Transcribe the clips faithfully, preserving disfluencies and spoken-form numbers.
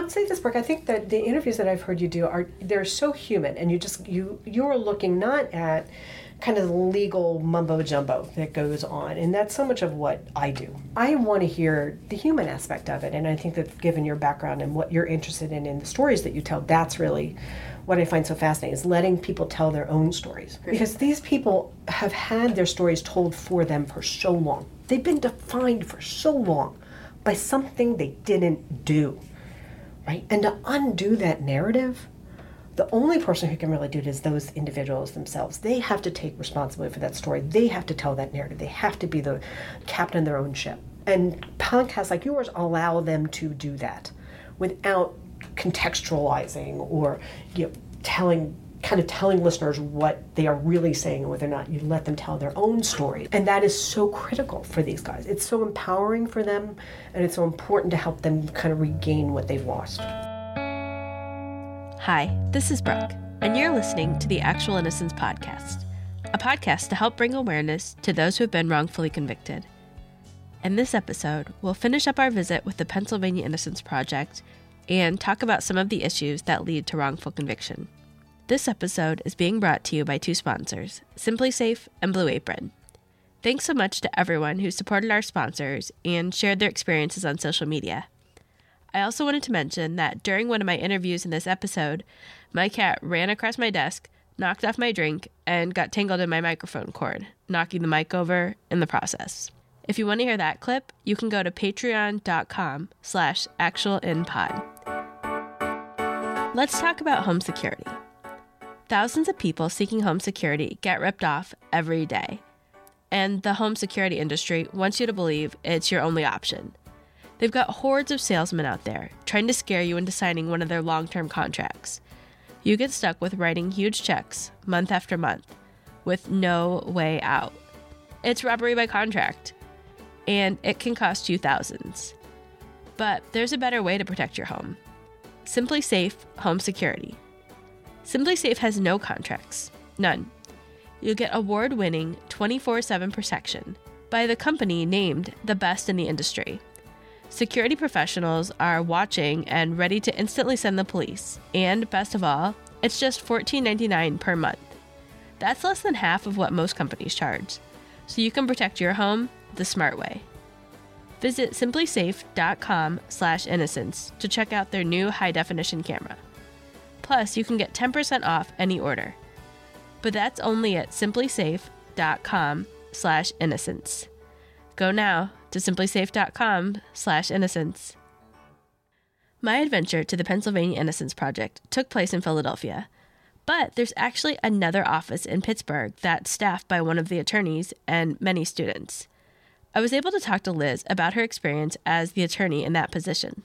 would say this, Brooke. I think that the interviews that I've heard you do are they're so human, and you just you you're looking not at kind of the legal mumbo jumbo that goes on, and that's so much of what I do. I want to hear the human aspect of it, and I think that given your background and what you're interested in in the stories that you tell, that's really what I find so fascinating, is letting people tell their own stories. Because these people have had their stories told for them for so long. They've been defined for so long by something they didn't do, right? And to undo that narrative, the only person who can really do it is those individuals themselves. They have to take responsibility for that story. They have to tell that narrative. They have to be the captain of their own ship. And podcasts like yours allow them to do that without contextualizing or, you know, telling kind of telling listeners what they are really saying and whether or not you let them tell their own story. And that is so critical for these guys. It's so empowering for them, and it's so important to help them kind of regain what they've lost. Hi, this is Brooke, and you're listening to the Actual Innocence Podcast, a podcast to help bring awareness to those who have been wrongfully convicted. In this episode, we'll finish up our visit with the Pennsylvania Innocence Project and talk about some of the issues that lead to wrongful conviction. This episode is being brought to you by two sponsors, Simply Safe and Blue Apron. Thanks so much to everyone who supported our sponsors and shared their experiences on social media. I also wanted to mention that during one of my interviews in this episode, my cat ran across my desk, knocked off my drink, and got tangled in my microphone cord, knocking the mic over in the process. If you want to hear that clip, you can go to patreon.com slash actualinpod. Let's talk about home security. Thousands of people seeking home security get ripped off every day. And the home security industry wants you to believe it's your only option. They've got hordes of salesmen out there trying to scare you into signing one of their long-term contracts. You get stuck with writing huge checks month after month with no way out. It's robbery by contract, and it can cost you thousands. But there's a better way to protect your home. Simply Safe Home Security. Simply Safe has no contracts. None. You get award-winning twenty-four seven protection by the company named the best in the industry. Security professionals are watching and ready to instantly send the police. And best of all, it's just fourteen ninety-nine per month. That's less than half of what most companies charge. So you can protect your home the smart way. Visit simplysafe.com slash innocence to check out their new high-definition camera. Plus, you can get ten percent off any order. But that's only at simplysafe.com slash innocence. Go now to simplysafe.com slash innocence. My adventure to the Pennsylvania Innocence Project took place in Philadelphia, but there's actually another office in Pittsburgh that's staffed by one of the attorneys and many students. I was able to talk to Liz about her experience as the attorney in that position.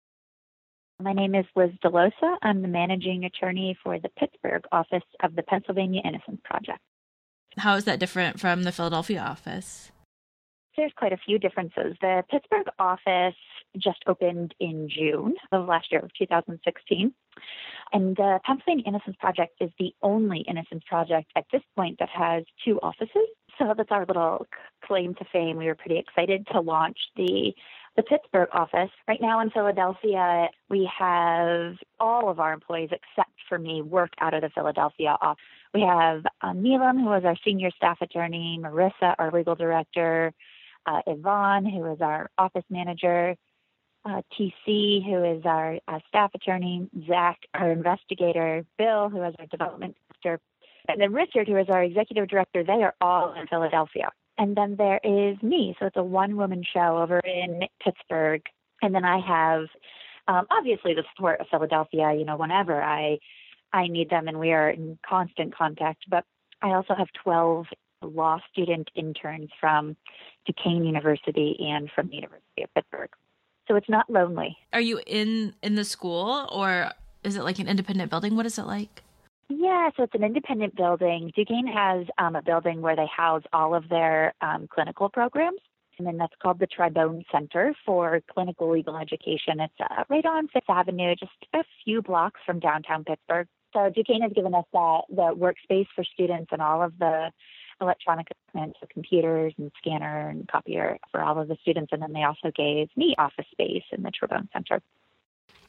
My name is Liz DeLosa. I'm the managing attorney for the Pittsburgh office of the Pennsylvania Innocence Project. How is that different from the Philadelphia office? There's quite a few differences. The Pittsburgh office just opened in June of last year, of two thousand sixteen. And the Pennsylvania Innocence Project is the only Innocence Project at this point that has two offices. So that's our little claim to fame. We were pretty excited to launch the the Pittsburgh office. Right now in Philadelphia, we have all of our employees except for me work out of the Philadelphia office. We have uh, Neelam, who is our senior staff attorney, Marissa, our legal director, uh, Yvonne, who is our office manager, uh, T C, who is our uh, staff attorney, Zach, our investigator, Bill, who is our development director, and then Richard, who is our executive director. They are all in Philadelphia. And then there is me. So it's a one-woman show over in Pittsburgh. And then I have, um, obviously, the support of Philadelphia, you know, whenever I I need them, and we are in constant contact. But I also have twelve law student interns from Duquesne University and from the University of Pittsburgh. So it's not lonely. Are you in, in the school, or is it like an independent building? What is it like? Yeah, so it's an independent building. Duquesne has um, a building where they house all of their um, clinical programs, and then that's called the Tribone Center for Clinical Legal Education. It's uh, right on Fifth Avenue, just a few blocks from downtown Pittsburgh. So Duquesne has given us that, the workspace for students and all of the electronic equipment, so computers and scanner and copier for all of the students, and then they also gave me office space in the Tribone Center.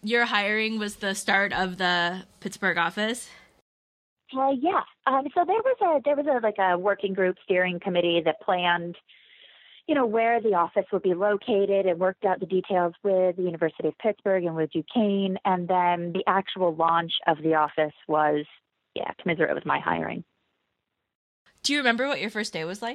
your hiring was the start of the Pittsburgh office? Uh, yeah. Um, so there was a there was a like a working group steering committee that planned, you know, where the office would be located and worked out the details with the University of Pittsburgh and with Duquesne. And then the actual launch of the office was, yeah, commensurate with my hiring. Do you remember what your first day was like?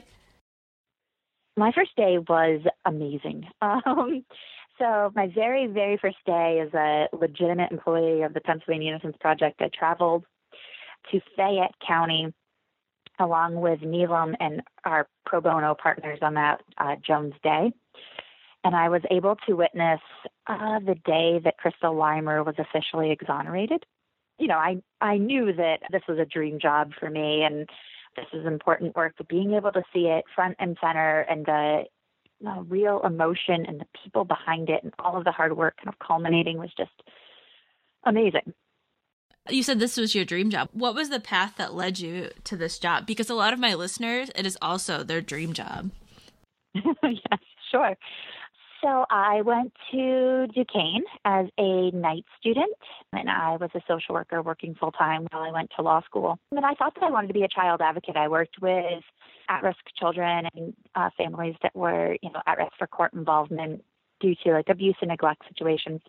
My first day was amazing. Um, so my very, very first day as a legitimate employee of the Pennsylvania Innocence Project, I traveled to Fayette County along with Neelam and our pro bono partners on that uh, Jones Day. And I was able to witness uh, the day that Crystal Weimer was officially exonerated. You know, I, I knew that this was a dream job for me and this is important work, but being able to see it front and center and the, the real emotion and the people behind it and all of the hard work kind of culminating was just amazing. You said this was your dream job. What was the path that led you to this job? Because a lot of my listeners, it is also their dream job. Yes, sure. So I went to Duquesne as a night student, and I was a social worker working full-time while I went to law school. And I thought that I wanted to be a child advocate. I worked with at-risk children and uh, families that were, you know, at risk for court involvement due to like abuse and neglect situations.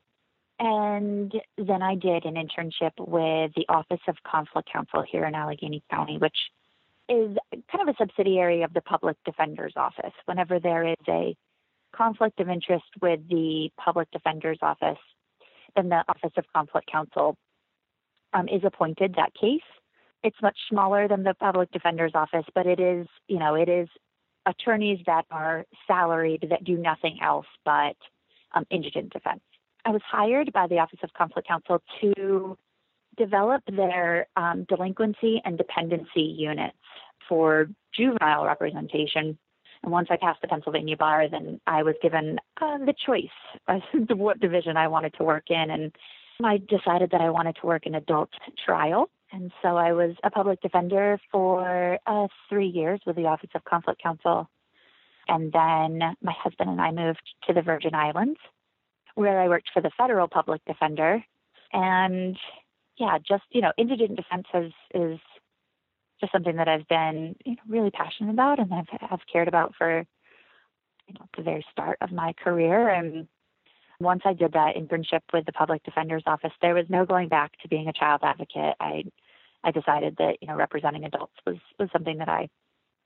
And then I did an internship with the Office of Conflict Counsel here in Allegheny County, which is kind of a subsidiary of the Public Defender's Office. Whenever there is a conflict of interest with the Public Defender's Office, then the Office of Conflict Counsel um, is appointed that case. It's much smaller than the Public Defender's Office, but it is, you know, it is attorneys that are salaried that do nothing else but um, indigent defense. I was hired by the Office of Conflict Counsel to develop their um, delinquency and dependency units for juvenile representation. And once I passed the Pennsylvania bar, then I was given uh, the choice as to what division I wanted to work in. And I decided that I wanted to work in adult trial. And so I was a public defender for uh, three years with the Office of Conflict Counsel. And then my husband and I moved to the Virgin Islands, where I worked for the federal public defender. And yeah, just, you know, indigent defense is, is just something that I've been, you know, really passionate about and I've, have cared about for, you know, the very start of my career. And once I did that internship with the Public Defender's Office, there was no going back to being a child advocate. I, I decided that, you know, representing adults was, was something that I,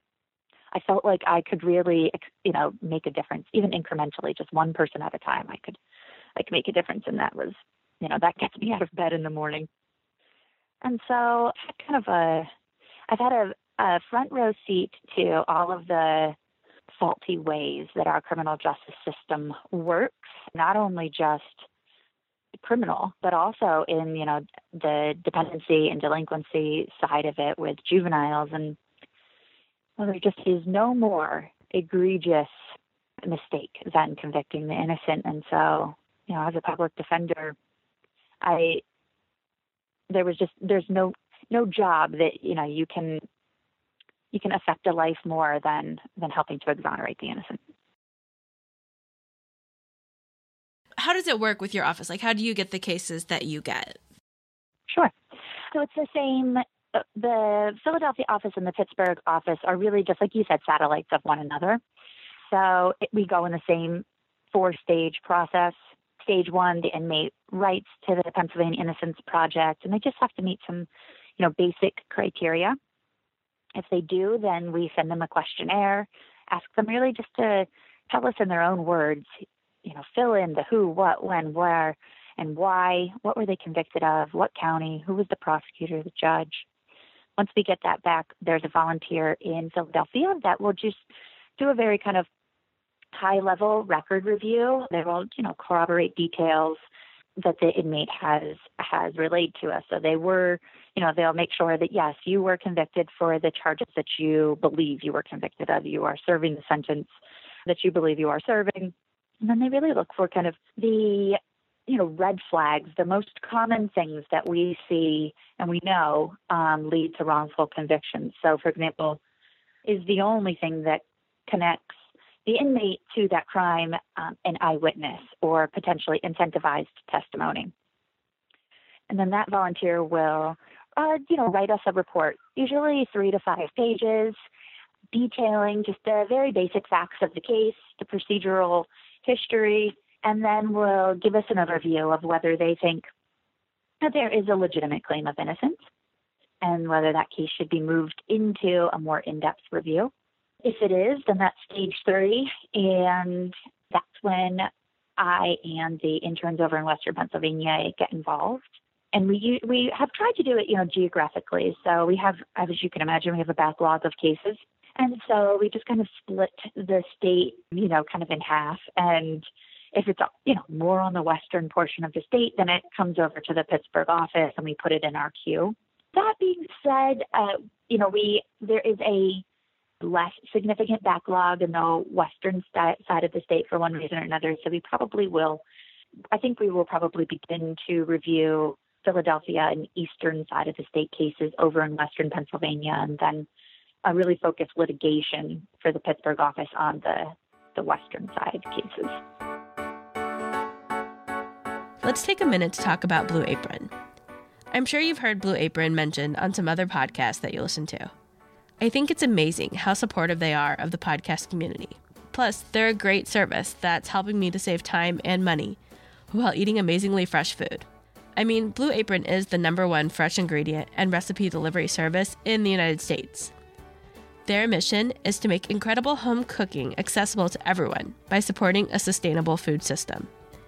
I felt like I could really, you know, make a difference, even incrementally, just one person at a time. I could, I could make a difference, and that was, you know, that gets me out of bed in the morning. And so I had kind of a, I've had a, a front row seat to all of the faulty ways that our criminal justice system works, not only just criminal, but also in, you know, the dependency and delinquency side of it with juveniles. And well, there just is no more egregious mistake than convicting the innocent. And so, you know, as a public defender, I, there was just, there's no, no job that, you know, you can, you can affect a life more than, than helping to exonerate the innocent. How does it work with your office? Like, how do you get the cases that you get? Sure. So it's the same. The Philadelphia office and the Pittsburgh office are really just, like you said, satellites of one another. So it, we go in the same four-stage process. Stage one, the inmate writes to the Pennsylvania Innocence Project, and they just have to meet some, you know, basic criteria. If they do, then we send them a questionnaire, ask them really just to tell us in their own words, you know, fill in the who, what, when, where, and why. What were they convicted of? What county? Who was the prosecutor, the judge? Once we get that back, there's a volunteer in Philadelphia that will just do a very kind of high-level record review. They will, you know, corroborate details that the inmate has has relayed to us. So they were, you know, they'll make sure that, yes, you were convicted for the charges that you believe you were convicted of. You are serving the sentence that you believe you are serving. And then they really look for kind of the, you know, red flags, the most common things that we see and we know um, lead to wrongful convictions. So, for example, is the only thing that connects the inmate to that crime um, an eyewitness or potentially incentivized testimony? And then that volunteer will, uh, you know, write us a report, usually three to five pages, detailing just the very basic facts of the case, the procedural history, and then will give us an overview of whether they think that there is a legitimate claim of innocence and whether that case should be moved into a more in-depth review. If it is, then that's stage three, and that's when I and the interns over in Western Pennsylvania get involved. And we we have tried to do it, you know, geographically. So we have, as you can imagine, we have a backlog of cases. And so we just kind of split the state, you know, kind of in half. And if it's, you know, more on the western portion of the state, then it comes over to the Pittsburgh office and we put it in our queue. That being said, uh, you know, we there is a less significant backlog in the western st- side of the state for one reason or another. So we probably will, I think we will probably begin to review Philadelphia and eastern side of the state cases over in Western Pennsylvania, and then uh, really focus litigation for the Pittsburgh office on the, the western side cases. Let's take a minute to talk about Blue Apron. I'm sure you've heard Blue Apron mentioned on some other podcasts that you listen to. I think it's amazing how supportive they are of the podcast community. Plus, they're a great service that's helping me to save time and money while eating amazingly fresh food. I mean, Blue Apron is the number one fresh ingredient and recipe delivery service in the United States. Their mission is to make incredible home cooking accessible to everyone by supporting a sustainable food system.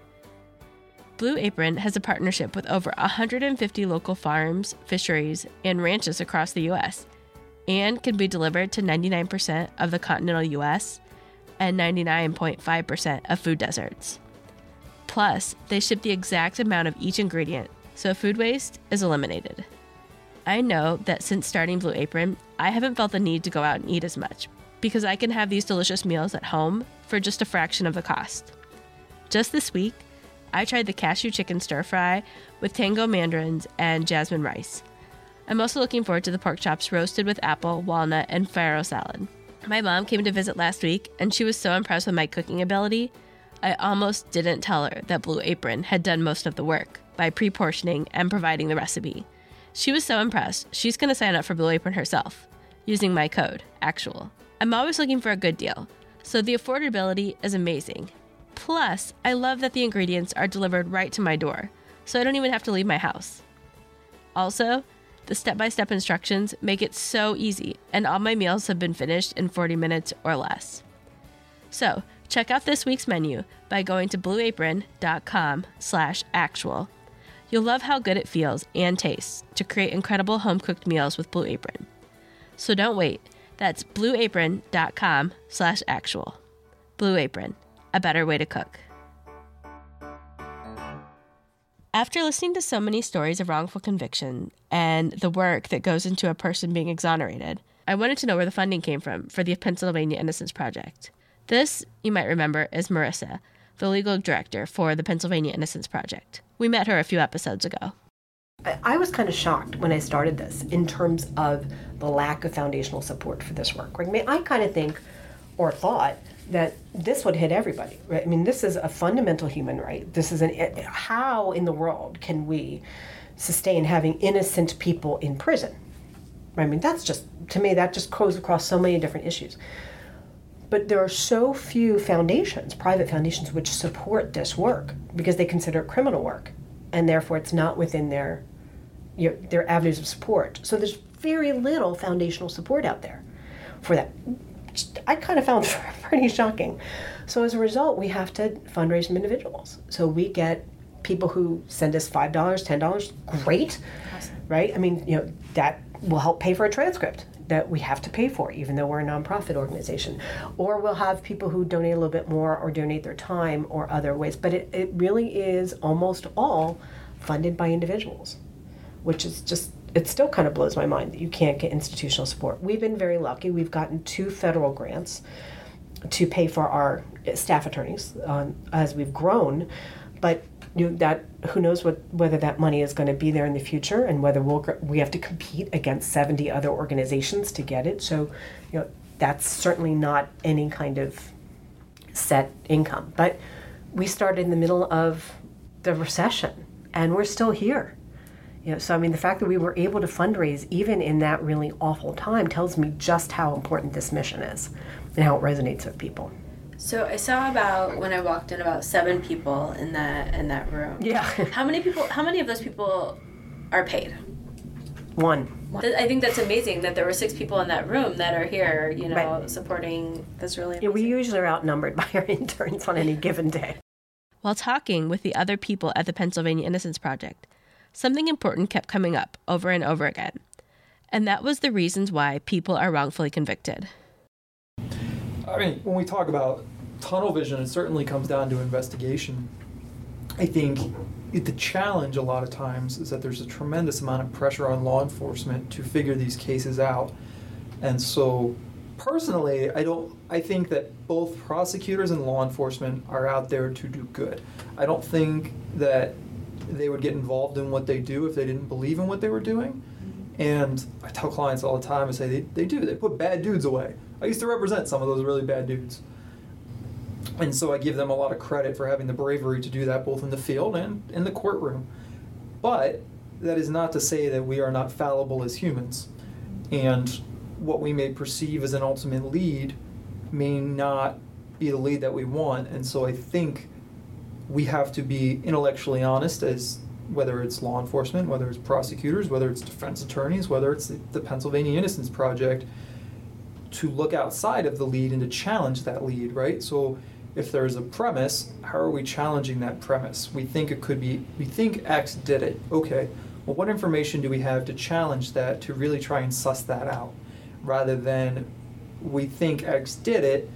Blue Apron has a partnership with over one hundred fifty local farms, fisheries, and ranches across the U S, and can be delivered to ninety-nine percent of the continental U S and ninety-nine point five percent of food deserts. Plus, they ship the exact amount of each ingredient, so food waste is eliminated. I know that since starting Blue Apron, I haven't felt the need to go out and eat as much, because I can have these delicious meals at home for just a fraction of the cost. Just this week, I tried the cashew chicken stir fry with tango mandarins and jasmine rice. I'm also looking forward to the pork chops roasted with apple, walnut, and farro salad. My mom came to visit last week, and she was so impressed with my cooking ability, I almost didn't tell her that Blue Apron had done most of the work by pre-portioning and providing the recipe. She was so impressed, she's going to sign up for Blue Apron herself, using my code, ACTUAL. I'm always looking for a good deal, so the affordability is amazing. Plus, I love that the ingredients are delivered right to my door, so I don't even have to leave my house. Also, the step-by-step instructions make it so easy, and all my meals have been finished in forty minutes or less. So, check out this week's menu by going to blueapron.com slash actual. You'll love how good it feels and tastes to create incredible home-cooked meals with Blue Apron. So don't wait. That's blueapron.com slash actual. Blue Apron, a better way to cook. After listening to so many stories of wrongful conviction and the work that goes into a person being exonerated, I wanted to know where the funding came from for the Pennsylvania Innocence Project. This, you might remember, is Marissa, the legal director for the Pennsylvania Innocence Project. We met her a few episodes ago. I was kind of shocked when I started this in terms of the lack of foundational support for this work. I mean, I kind of think or thought that this would hit everybody, right? I mean, this is a fundamental human right. This is an, how in the world can we sustain having innocent people in prison? I mean, that's just, to me, that just goes across so many different issues. But there are so few foundations, private foundations, which support this work because they consider it criminal work, and therefore it's not within their, you know, their avenues of support. So there's very little foundational support out there for that. I kind of found pretty shocking. So as a result, we have to fundraise from individuals. So we get people who send us five dollars, ten dollars, great, awesome. Right? I mean, you know, that will help pay for a transcript that we have to pay for, even though we're a nonprofit organization. Or we'll have people who donate a little bit more or donate their time or other ways. But it, it really is almost all funded by individuals, which is just, it still kind of blows my mind that you can't get institutional support. We've been very lucky. We've gotten two federal grants to pay for our staff attorneys um, as we've grown, but you know, that who knows what whether that money is going to be there in the future, and whether we'll we have to compete against seventy other organizations to get it. So, you know, that's certainly not any kind of set income. But we started in the middle of the recession, and we're still here. You know, so I mean, the fact that we were able to fundraise even in that really awful time tells me just how important this mission is and how it resonates with people. So I saw about, when I walked in, about seven people in that in that room. Yeah. How many people? How many of those people are paid? One. I think that's amazing that there were six people in that room that are here, you know, Right. supporting. That's really amazing. Yeah, we usually are outnumbered by our interns on any given day. While talking with the other people at the Pennsylvania Innocence Project, something important kept coming up over and over again. And that was the reasons why people are wrongfully convicted. I mean, when we talk about tunnel vision, it certainly comes down to investigation. I think it, the challenge a lot of times is that there's a tremendous amount of pressure on law enforcement to figure these cases out. And so personally, I don't I think that both prosecutors and law enforcement are out there to do good. I don't think that they would get involved in what they do if they didn't believe in what they were doing. And I tell clients all the time, I say they, they do, they put bad dudes away. I used to represent some of those really bad dudes. And so I give them a lot of credit for having the bravery to do that both in the field and in the courtroom. But that is not to say that we are not fallible as humans. And what we may perceive as an ultimate lead may not be the lead that we want. And so I think we have to be intellectually honest, as whether it's law enforcement, whether it's prosecutors, whether it's defense attorneys, whether it's the, the Pennsylvania Innocence Project, to look outside of the lead and to challenge that lead, right? So if there's a premise, how are we challenging that premise? We think it could be, we think X did it. Okay, well, what information do we have to challenge that, to really try and suss that out? Rather than we think X did it,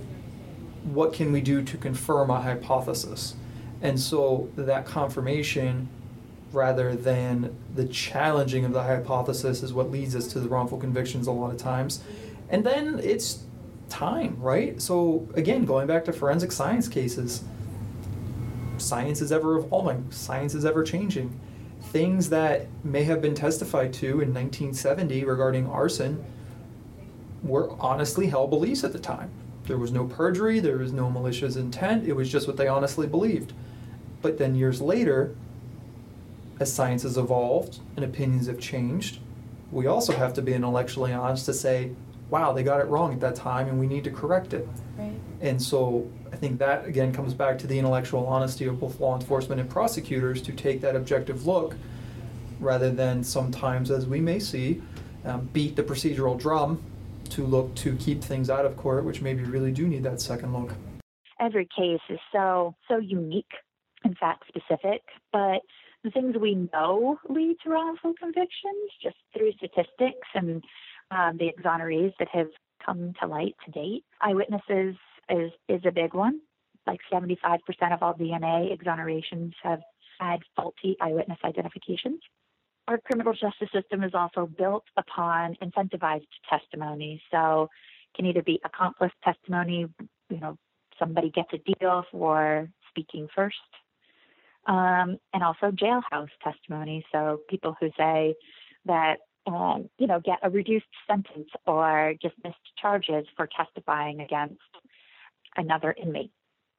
what can we do to confirm a hypothesis? And so that confirmation, rather than the challenging of the hypothesis, is what leads us to the wrongful convictions a lot of times. And then it's time, right? So again, going back to forensic science cases, science is ever evolving, science is ever changing. Things that may have been testified to in nineteen seventy regarding arson were honestly held beliefs at the time. There was no perjury, there was no malicious intent, it was just what they honestly believed. But then years later, as science has evolved and opinions have changed, we also have to be intellectually honest to say, wow, they got it wrong at that time and we need to correct it. Right. And so I think that, again, comes back to the intellectual honesty of both law enforcement and prosecutors to take that objective look, rather than sometimes, as we may see, um, beat the procedural drum to look to keep things out of court, which maybe really do need that second look. Every case is so, so unique and fact-specific, but the things we know lead to wrongful convictions just through statistics and um, the exonerees that have come to light to date. Eyewitnesses is, is a big one. Like seventy-five percent of all D N A exonerations have had faulty eyewitness identifications. Our criminal justice system is also built upon incentivized testimony. So it can either be accomplice testimony, you know, somebody gets a deal for speaking first, um, and also jailhouse testimony. So people who say that, um, you know, get a reduced sentence or just missed charges for testifying against another inmate.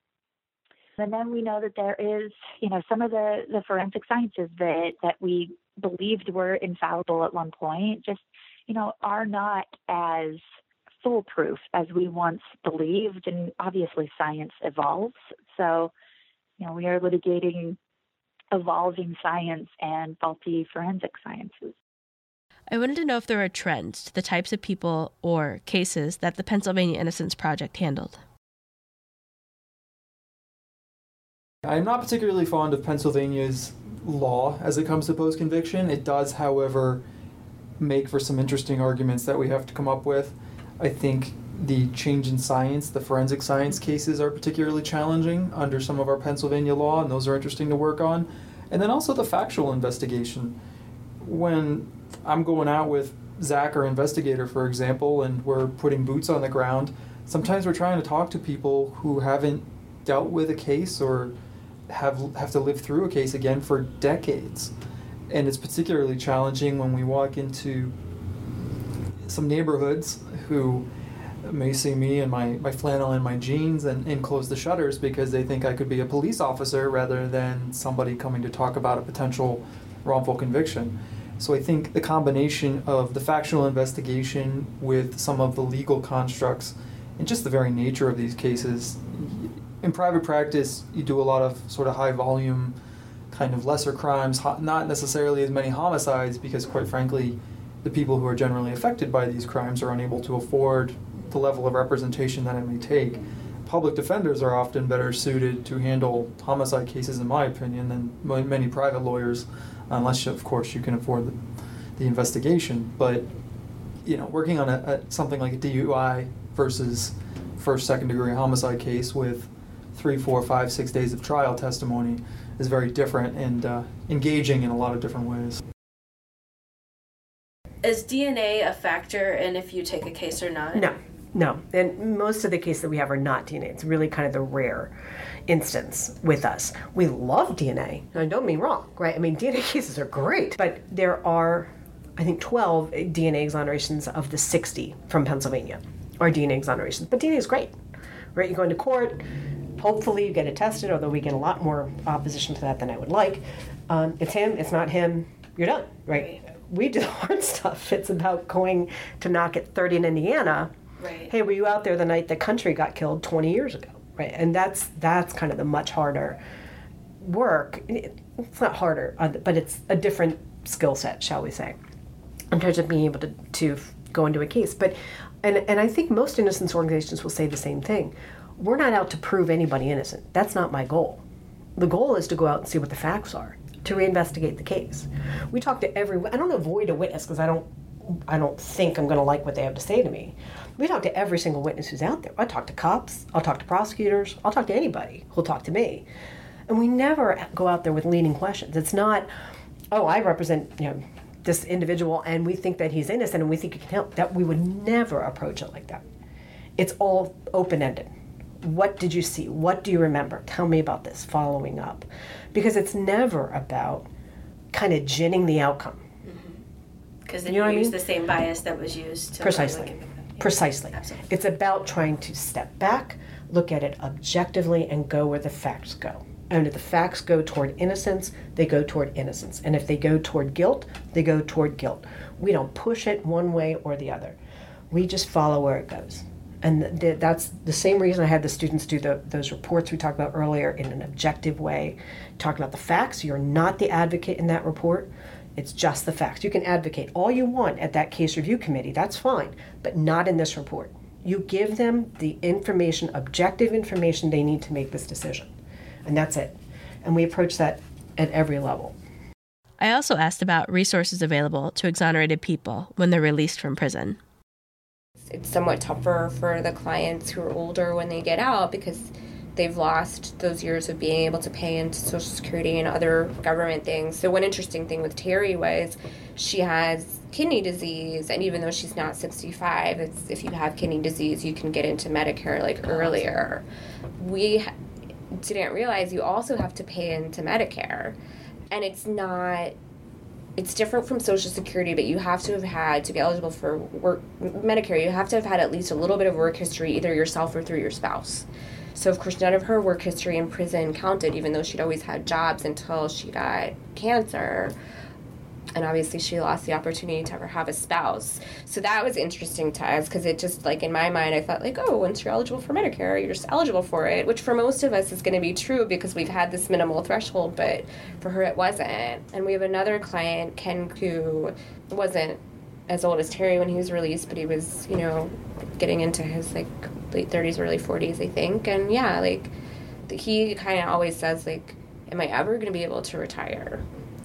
And then we know that there is, you know, some of the, the forensic sciences that, that we believed were infallible at one point just, you know, are not as foolproof as we once believed. And obviously science evolves. So, you know, we are litigating evolving science and faulty forensic sciences. I wanted to know if there were trends to the types of people or cases that the Pennsylvania Innocence Project handled. I'm not particularly fond of Pennsylvania's law as it comes to post-conviction. It does, however, make for some interesting arguments that we have to come up with. I think the change in science, the forensic science cases are particularly challenging under some of our Pennsylvania law, and those are interesting to work on. And then also the factual investigation. When I'm going out with Zach, our investigator, for example, and we're putting boots on the ground, sometimes we're trying to talk to people who haven't dealt with a case or have have to live through a case again for decades. And it's particularly challenging when we walk into some neighborhoods who may see me in my, my flannel and my jeans and, and close the shutters because they think I could be a police officer rather than somebody coming to talk about a potential wrongful conviction. So I think the combination of the factual investigation with some of the legal constructs and just the very nature of these cases. In private practice, you do a lot of sort of high volume, kind of lesser crimes, not necessarily as many homicides, because quite frankly, the people who are generally affected by these crimes are unable to afford the level of representation that it may take. Public defenders are often better suited to handle homicide cases, in my opinion, than many private lawyers, unless, of course, you can afford the, the investigation. But, you know, working on a, a, something like a D U I versus first, second degree homicide case with three, four, five, six days of trial testimony is very different and uh, engaging in a lot of different ways. Is D N A a factor in if you take a case or not? No, no. And most of the cases that we have are not D N A. It's really kind of the rare instance with us. We love D N A. I don't mean wrong, right? I mean, D N A cases are great, but there are, I think, twelve D N A exonerations of the sixty from Pennsylvania are D N A exonerations. But D N A is great, right? You go into court, hopefully you get it tested, although we get a lot more opposition to that than I would like. Um, it's him, it's not him, you're done, right? We do the hard stuff. It's about going to knock at thirty in Indiana. Right. Hey, were you out there the night the country got killed twenty years ago? Right, and that's that's kind of the much harder work. It's not harder, but it's a different skill set, shall we say, in terms of being able to, to go into a case. But and and I think most innocence organizations will say the same thing. We're not out to prove anybody innocent. That's not my goal. The goal is to go out and see what the facts are, to reinvestigate the case. We talk to every. I don't avoid a witness because I don't. I don't think I'm going to like what they have to say to me. We talk to every single witness who's out there. I talk to cops. I'll talk to prosecutors. I'll talk to anybody who'll talk to me. And we never go out there with leading questions. It's not, oh, I represent, you know, this individual and we think that he's innocent and we think he can help. That we would never approach it like that. It's all open-ended. What did you see? What do you remember? Tell me about this, following up. Because it's never about kind of ginning the outcome. Because then you, know you use I mean? the same bias that was used to Precisely. Like, yeah. Precisely. Absolutely. It's about trying to step back, look at it objectively, and go where the facts go. And if the facts go toward innocence, they go toward innocence. And if they go toward guilt, they go toward guilt. We don't push it one way or the other. We just follow where it goes. And th- that's the same reason I had the students do the, those reports we talked about earlier in an objective way, talking about the facts. You're not the advocate in that report. It's just the facts. You can advocate all you want at that case review committee, that's fine, but not in this report. You give them the information, objective information they need to make this decision, and that's it. And we approach that at every level. I also asked about resources available to exonerated people when they're released from prison. It's somewhat tougher for the clients who are older when they get out because they've lost those years of being able to pay into Social Security and other government things. So one interesting thing with Terry was she has kidney disease, and even though she's not sixty-five, it's, if you have kidney disease, you can get into Medicare like earlier. We didn't realize you also have to pay into Medicare, and it's not... It's different from Social Security, but you have to have had, to be eligible for work Medicare, you have to have had at least a little bit of work history, either yourself or through your spouse. So, of course, none of her work history in prison counted, even though she'd always had jobs until she got cancer. And obviously she lost the opportunity to ever have a spouse. So that was interesting to us because it just, like, in my mind, I thought, like, oh, once you're eligible for Medicare, you're just eligible for it, which for most of us is going to be true because we've had this minimal threshold, but for her it wasn't. And we have another client, Ken, who wasn't as old as Terry when he was released, but he was, you know, getting into his, like, late thirties, early forties, I think. And, yeah, like, he kind of always says, like, am I ever going to be able to retire?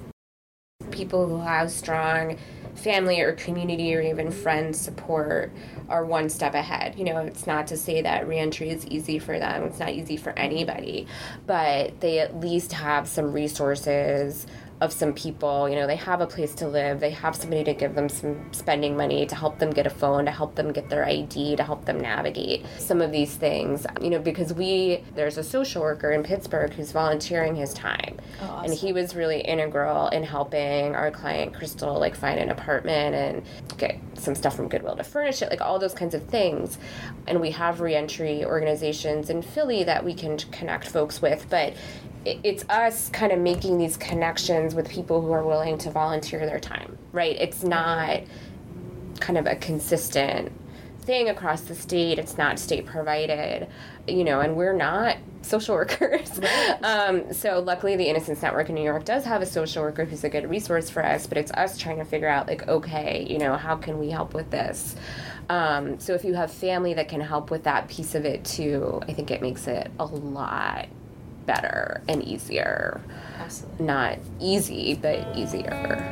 People who have strong family or community or even friend support are one step ahead. You know, it's not to say that reentry is easy for them. It's not easy for anybody. But they at least have some resources of some people. You know, they have a place to live. They have somebody to give them some spending money, to help them get a phone, to help them get their I D, to help them navigate some of these things. You know, because we, there's a social worker in Pittsburgh who's volunteering his time. Oh, awesome. And he was really integral in helping our client, Crystal, like find an apartment and get some stuff from Goodwill to furnish it, like all those kinds of things. And we have reentry organizations in Philly that we can connect folks with, but it's us kind of making these connections with people who are willing to volunteer their time, right? It's not kind of a consistent thing across the state. It's not state provided, you know, and we're not social workers. Right. Um, so luckily the Innocence Network in New York does have a social worker who's a good resource for us, but it's us trying to figure out, like, okay, you know, how can we help with this? Um, so if you have family that can help with that piece of it too, I think it makes it a lot better and easier. Absolutely. Not easy, but easier.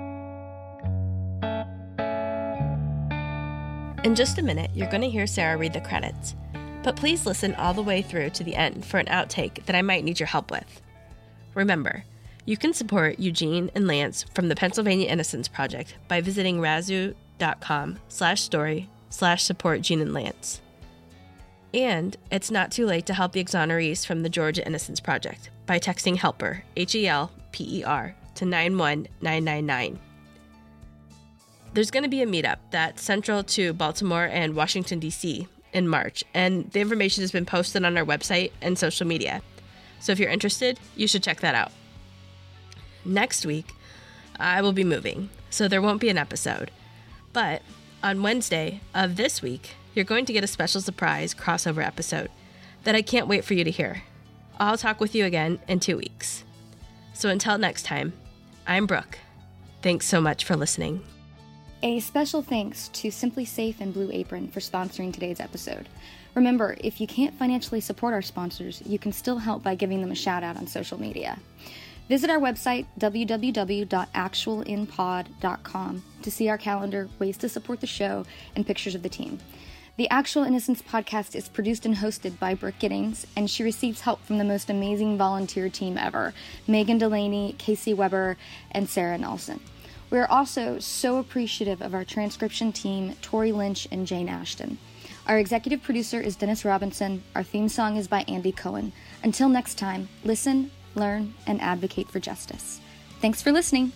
In just a minute, you're going to hear Sarah read the credits, but please listen all the way through to the end for an outtake that I might need your help with. Remember, you can support Eugene and Lance from the Pennsylvania Innocence Project by visiting razoo.com slash story slash support Gene and Lance. And it's not too late to help the exonerees from the Georgia Innocence Project by texting HELPER, H E L P E R, to nine one nine nine nine. There's going to be a meetup that's central to Baltimore and Washington, D C in March, and the information has been posted on our website and social media. So if you're interested, you should check that out. Next week, I will be moving, so there won't be an episode. But on Wednesday of this week, you're going to get a special surprise crossover episode that I can't wait for you to hear. I'll talk with you again in two weeks. So until next time, I'm Brooke. Thanks so much for listening. A special thanks to Simply Safe and Blue Apron for sponsoring today's episode. Remember, if you can't financially support our sponsors, you can still help by giving them a shout out on social media. Visit our website, w w w dot actual in pod dot com, to see our calendar, ways to support the show, and pictures of the team. The Actual Innocence podcast is produced and hosted by Brooke Giddings, and she receives help from the most amazing volunteer team ever, Megan Delaney, Casey Weber, and Sarah Nelson. We are also so appreciative of our transcription team, Tori Lynch and Jane Ashton. Our executive producer is Dennis Robinson. Our theme song is by Andy Cohen. Until next time, listen, learn, and advocate for justice. Thanks for listening.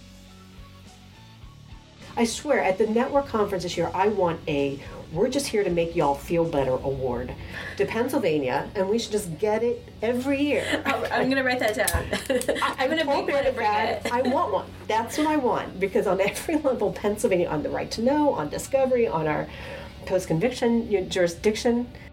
I swear, at the network conference this year, I want a "We're just here to make y'all feel better" award to Pennsylvania, and we should just get it every year. I'm going to write that down. I, I'm going to make one and bring that. it. I want one. That's what I want, because on every level, Pennsylvania, on the right to know, on discovery, on our post-conviction jurisdiction,